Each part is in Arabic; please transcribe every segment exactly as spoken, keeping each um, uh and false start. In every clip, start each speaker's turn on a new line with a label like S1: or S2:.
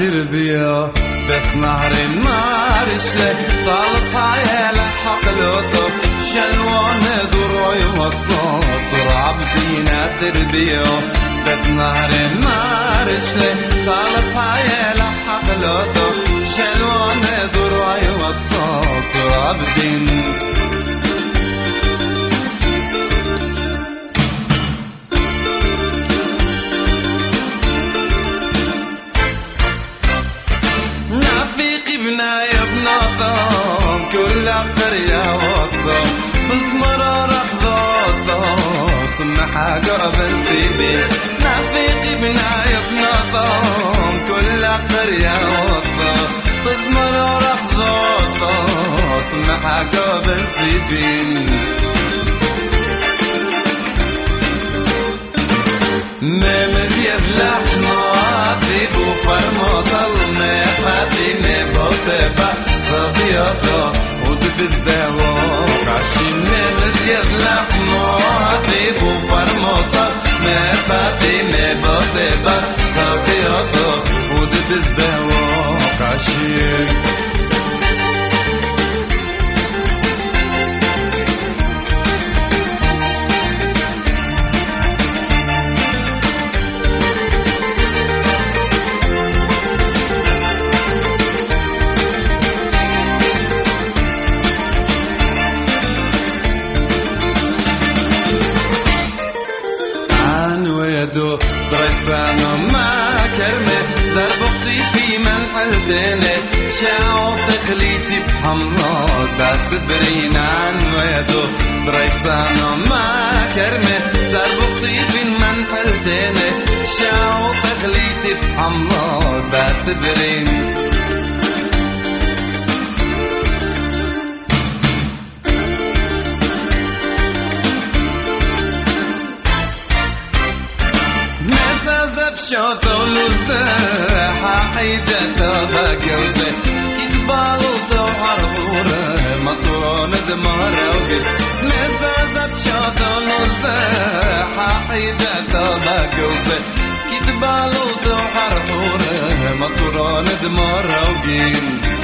S1: تربية بس نهر مارشله طالت عيالة حقلته شلوان دروي وصوت عبدينا تربية بس نهر مارشله طالت عيالة حقلته شلوان دروي وصوت عبدين كل قرية وطن بزمرة رخضة صنع حاجة بنسيبي نافيق بنا يبنى طن كل قرية وطن بزمرة رخضة صنع حاجة بنسيبي ممر يفلح نواتي وفرمة المفاتي نبوتبا رضيطة وتفز دواق عشين نمز يغلق نواتي وفرمة مفاتي نبوتبا رضيطة وتفز دواق عشين دريسانو ما كلمة دربقتي في منحلتني شاو تخليتي بحمرات بس برين عن ويدو دريسانو ما كلمة دربقتي في منحلتني شاو تخليتي بحمرات بس برين شوطو لزاحة حيدة باقوزة كتبالوطو عربورة مطرون دمارة وقل مزازة شوطو لزاحة حيدة باقوزة كتبالوطو عربورة مطرون دمارة وقل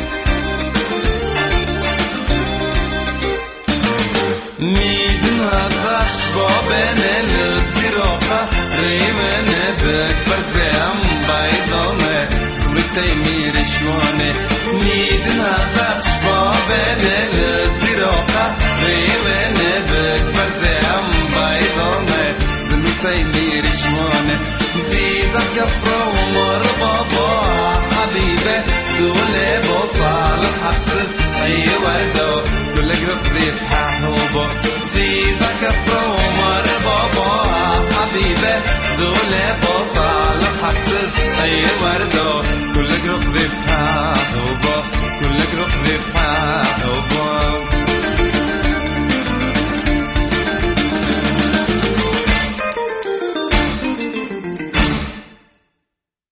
S1: ميدنا زاشبا بين الزراقة ريمن بك برزام بايضانه سمرك سيمير شوانه نيدنا زاشبا بين الزراقة ريمن بك برزام بايضانه سمرك سيمير شوانه زيزة كفرة ومر بابا حبيبة دولة بوصال الحبسس أي وردة كل قرف ذيبها حوبة زيزة كفرة ومر بابا حبيبة دولة بوصال الحبسس أي وردة